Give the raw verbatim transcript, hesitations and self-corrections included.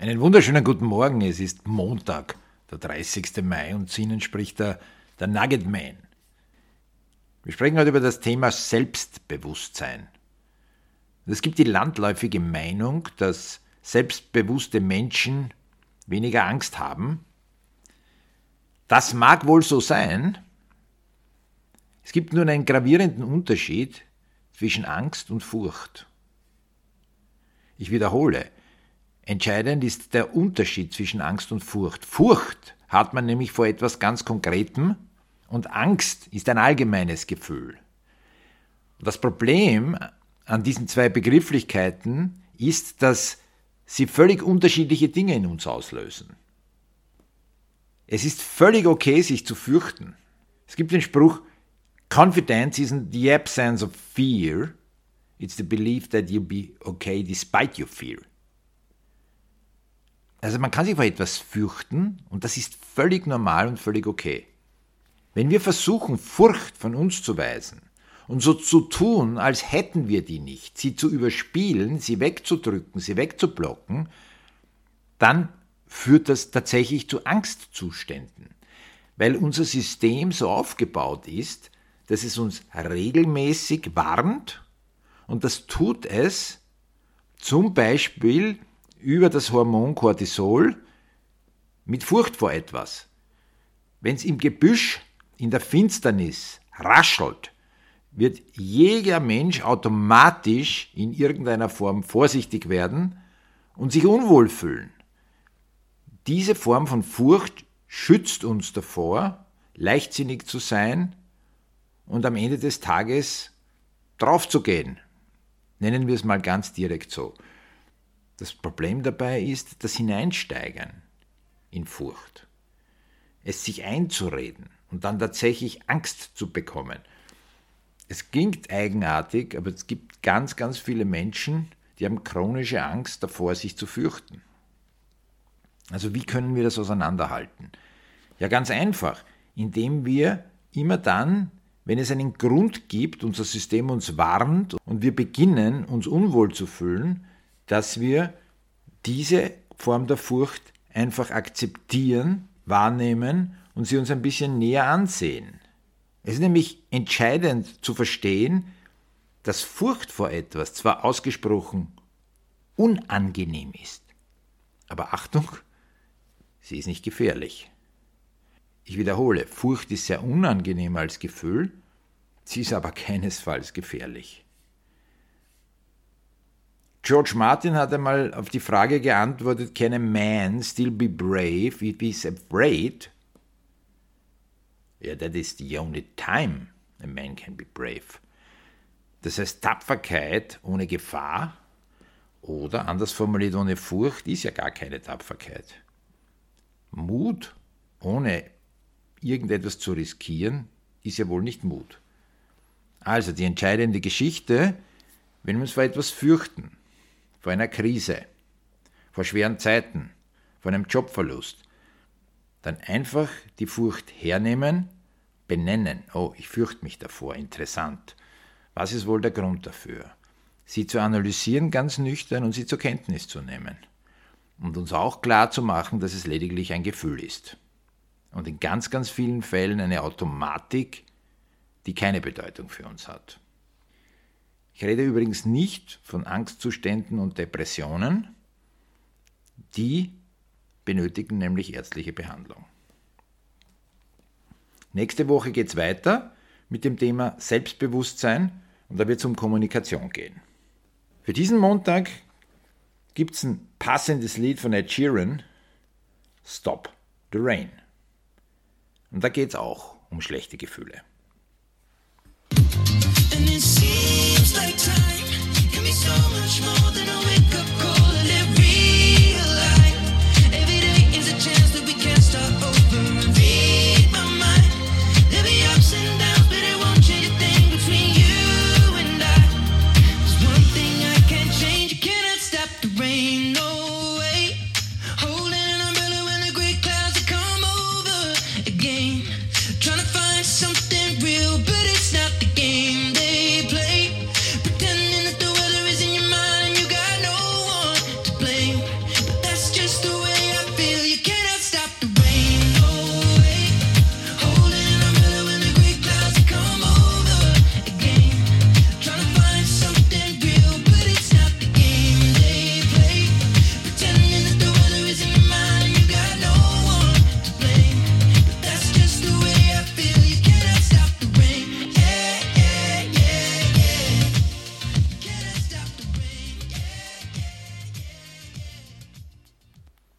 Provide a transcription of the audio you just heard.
Einen wunderschönen guten Morgen, es ist Montag, der dreißigster Mai und zu Ihnen spricht der, der Nugget Man. Wir sprechen heute über das Thema Selbstbewusstsein. Es gibt die landläufige Meinung, dass selbstbewusste Menschen weniger Angst haben. Das mag wohl so sein. Es gibt nur einen gravierenden Unterschied zwischen Angst und Furcht. Ich wiederhole, entscheidend ist der Unterschied zwischen Angst und Furcht. Furcht hat man nämlich vor etwas ganz Konkretem und Angst ist ein allgemeines Gefühl. Das Problem an diesen zwei Begrifflichkeiten ist, dass sie völlig unterschiedliche Dinge in uns auslösen. Es ist völlig okay, sich zu fürchten. Es gibt den Spruch, Confidence isn't the absence of fear, it's the belief that you'll be okay despite your fear. Also man kann sich vor etwas fürchten und das ist völlig normal und völlig okay. Wenn wir versuchen, Furcht von uns zu weisen und so zu tun, als hätten wir die nicht, sie zu überspielen, sie wegzudrücken, sie wegzublocken, dann führt das tatsächlich zu Angstzuständen, weil unser System so aufgebaut ist, dass es uns regelmäßig warnt und das tut es zum Beispiel über das Hormon Cortisol mit Furcht vor etwas. Wenn es im Gebüsch in der Finsternis raschelt, wird jeder Mensch automatisch in irgendeiner Form vorsichtig werden und sich unwohl fühlen. Diese Form von Furcht schützt uns davor, leichtsinnig zu sein und am Ende des Tages draufzugehen. Nennen wir es mal ganz direkt so. Das Problem dabei ist das Hineinsteigern in Furcht. Es sich einzureden und dann tatsächlich Angst zu bekommen. Es klingt eigenartig, aber es gibt ganz, ganz viele Menschen, die haben chronische Angst davor, sich zu fürchten. Also wie können wir das auseinanderhalten? Ja, ganz einfach, indem wir immer dann, wenn es einen Grund gibt, unser System uns warnt und wir beginnen, uns unwohl zu fühlen, dass wir diese Form der Furcht einfach akzeptieren, wahrnehmen und sie uns ein bisschen näher ansehen. Es ist nämlich entscheidend zu verstehen, dass Furcht vor etwas zwar ausgesprochen unangenehm ist, aber Achtung, sie ist nicht gefährlich. Ich wiederhole, Furcht ist sehr unangenehm als Gefühl, sie ist aber keinesfalls gefährlich. George Martin hat einmal auf die Frage geantwortet, can a man still be brave if he's afraid? Ja, that is the only time a man can be brave. Das heißt, Tapferkeit ohne Gefahr oder, anders formuliert, ohne Furcht ist ja gar keine Tapferkeit. Mut ohne irgendetwas zu riskieren ist ja wohl nicht Mut. Also die entscheidende Geschichte, wenn wir uns vor etwas fürchten, vor einer Krise, vor schweren Zeiten, vor einem Jobverlust, dann einfach die Furcht hernehmen, benennen. Oh, ich fürchte mich davor, interessant. Was ist wohl der Grund dafür? Sie zu analysieren, ganz nüchtern und sie zur Kenntnis zu nehmen. Und uns auch klar zu machen, dass es lediglich ein Gefühl ist. Und in ganz, ganz vielen Fällen eine Automatik, die keine Bedeutung für uns hat. Ich rede übrigens nicht von Angstzuständen und Depressionen, die benötigen nämlich ärztliche Behandlung. Nächste Woche geht es weiter mit dem Thema Selbstbewusstsein und da wird es um Kommunikation gehen. Für diesen Montag gibt es ein passendes Lied von Ed Sheeran, Stop the Rain. Und da geht es auch um schlechte Gefühle. And it seems like time can be so much more than